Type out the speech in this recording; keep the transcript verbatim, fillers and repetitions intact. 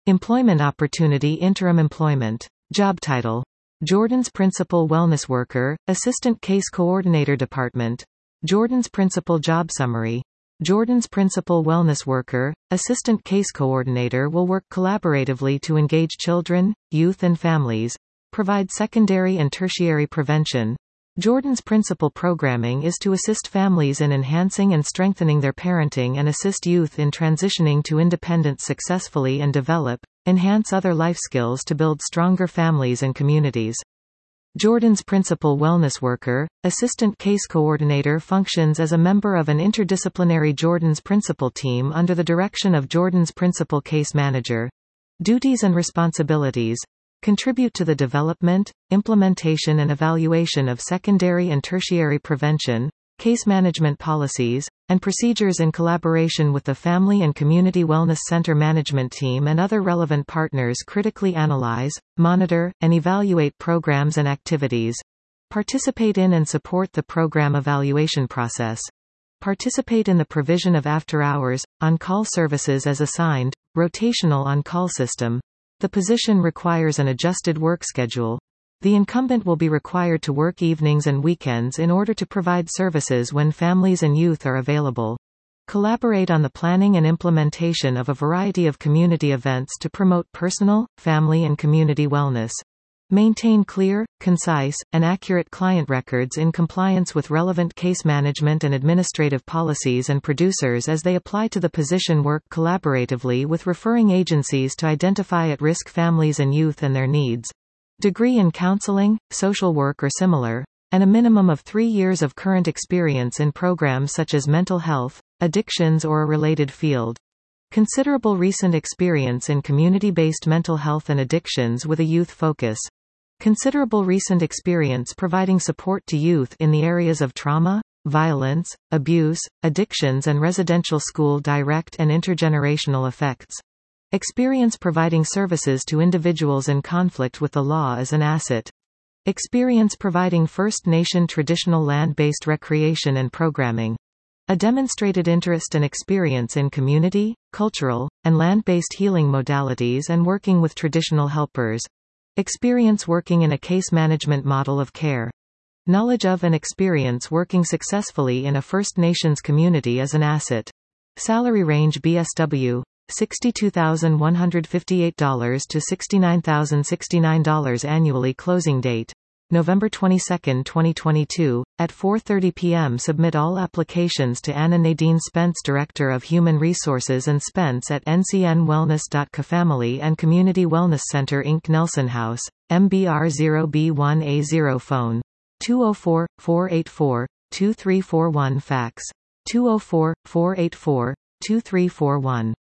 Employment opportunity: interim employment. Job title: Jordan's Principal Wellness Worker, Assistant Case Coordinator Department. Jordan's Principal Job Summary. Jordan's Principal Wellness Worker, Assistant Case Coordinator will work collaboratively to engage children, youth and families, provide secondary and tertiary prevention. Jordan's principal programming is to assist families in enhancing and strengthening their parenting and assist youth in transitioning to independence successfully and develop, enhance other life skills to build stronger families and communities. Jordan's Principal Wellness Worker, Assistant Case Coordinator functions as a member of an interdisciplinary Jordan's Principal team under the direction of Jordan's Principal Case Manager. Duties and responsibilities: contribute to the development, implementation and evaluation of secondary and tertiary prevention, case management policies, and procedures in collaboration with the Family and Community Wellness Center management team and other relevant partners. Critically analyze, monitor, and evaluate programs and activities. Participate in and support the program evaluation process. Participate in the provision of after-hours, on-call services as assigned, rotational on-call system. The position requires an adjusted work schedule. The incumbent will be required to work evenings and weekends in order to provide services when families and youth are available. Collaborate on the planning and implementation of a variety of community events to promote personal, family and community wellness. Maintain clear, concise, and accurate client records in compliance with relevant case management and administrative policies and producers as they apply to the position. Work collaboratively with referring agencies to identify at-risk families and youth and their needs. Degree in counseling, social work or similar, and a minimum of three years of current experience in programs such as mental health, addictions or a related field. Considerable recent experience in community-based mental health and addictions with a youth focus. Considerable recent experience providing support to youth in the areas of trauma, violence, abuse, addictions and residential school direct and intergenerational effects. Experience providing services to individuals in conflict with the law is an asset. Experience providing First Nation traditional land-based recreation and programming. A demonstrated interest and experience in community, cultural, and land-based healing modalities and working with traditional helpers. Experience working in a case management model of care. Knowledge of and experience working successfully in a First Nations community is an asset. Salary range B S W. sixty-two thousand one hundred fifty-eight dollars to sixty-nine thousand sixty-nine dollars annually. Closing date: November twenty-second, twenty twenty-two, at four thirty p m Submit all applications to Anna Nadine Spence, Director of Human Resources and Spence at N C N Wellness. Family and Community Wellness Center Incorporated. Nelson House, M B R zero B one A zero. Phone: two oh four, four eight four, two three four one. Fax: two oh four, four eight four, two three four one.